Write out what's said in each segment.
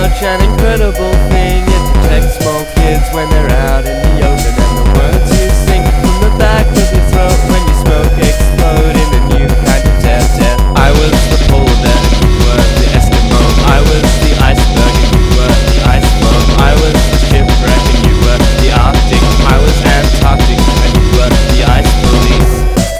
such an incredible thing. It protects small kids when they're out in the open, and the words you sing from the back of your throat when you smoke explode in a new kind of death. I was the polar bear and you were the Eskimo. I was the iceberg and you were the ice floe. I was the shipwreck and you were the Arctic. I was Antarctic and you were the ice police.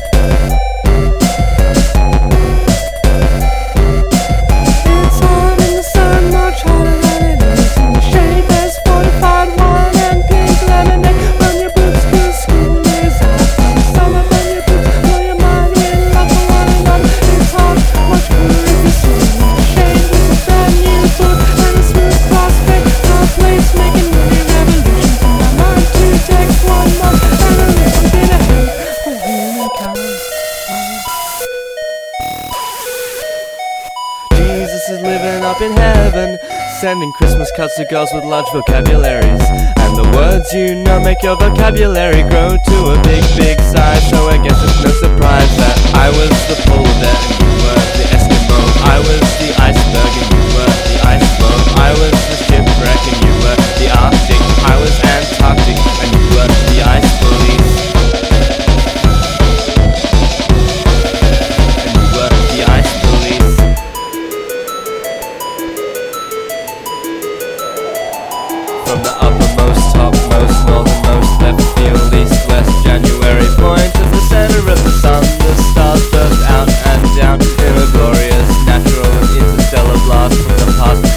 It's hot in the sun, much hotter than it is in the shade. There's fortified wine and pink lemonade. Burn your boots 'cause school is out for the summer. Burn your boots, blow your mind in love for one another. It's hot, much cooler if you sit in the shade with a brand new book and a smooth prospect. Our place making movie revolutions in my mind. Two takes, 1 month, and a little bit ahead for humankind. Jesus is living up in heaven, sending Christmas cards to girls with large vocabularies. And the words you know make your vocabulary grow to a big, big size. So I guess it's no surprise that I was the polar bear and you were the Eskimo. I was the iceberg and you were the ice floe. I was the shipwreck and you were the Arctic. I was Antarctic and you were the ice police. And you were the ice police. From the uppermost, topmost, northernmost, left field, east, west, January point of the center of the sun, the stars burst out and down in a glorious, natural and interstellar blast from the past.